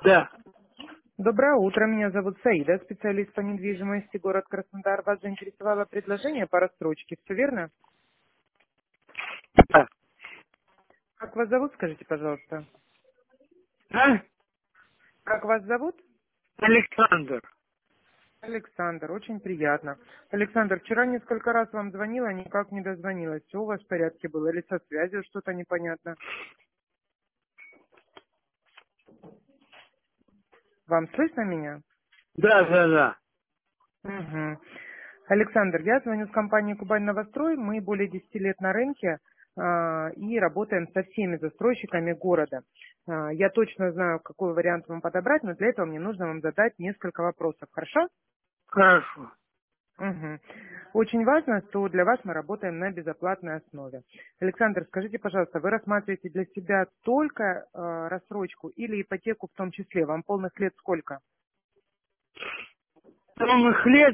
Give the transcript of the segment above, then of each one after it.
Да, Доброе утро, меня зовут Саида, специалист по недвижимости, город Краснодар. Вас заинтересовало предложение по рассрочке, все верно? да. Как вас зовут, скажите, пожалуйста? А? Как вас зовут? Александр. Александр, очень приятно. Александр, вчера несколько раз вам звонила, никак не дозвонилась. Все у вас в порядке было или со связью что-то непонятно? Вам слышно меня? Да, да, да. Мгм. Александр, я звоню с компании «Кубань Новострой». Мы более 10 лет на рынке и работаем со всеми застройщиками города. Я точно знаю, какой вариант вам подобрать, но для этого мне нужно вам задать несколько вопросов. Хорошо? Хорошо. Мгм. Очень важно, что для вас мы работаем на безоплатной основе. Александр, скажите, пожалуйста, вы рассматриваете для себя только рассрочку или ипотеку в том числе? Вам полных лет сколько? Полных лет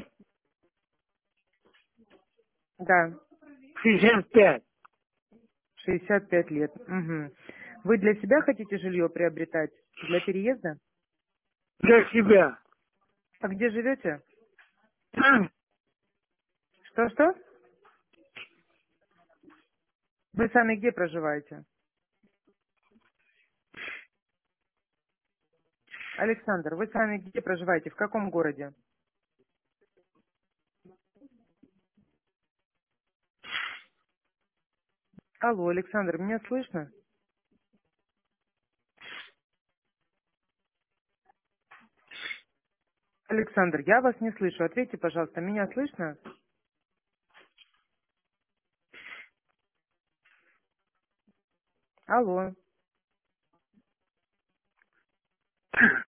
Да. 65. 65 лет. Мгм. Вы для себя хотите жилье приобретать? Для переезда? Для себя. А где живете? А? Что-что? Вы сами где проживаете? Александр, вы сами где проживаете? В каком городе? Алло, Александр, меня слышно? Александр, я вас не слышу. Ответьте, пожалуйста, меня слышно? Алло.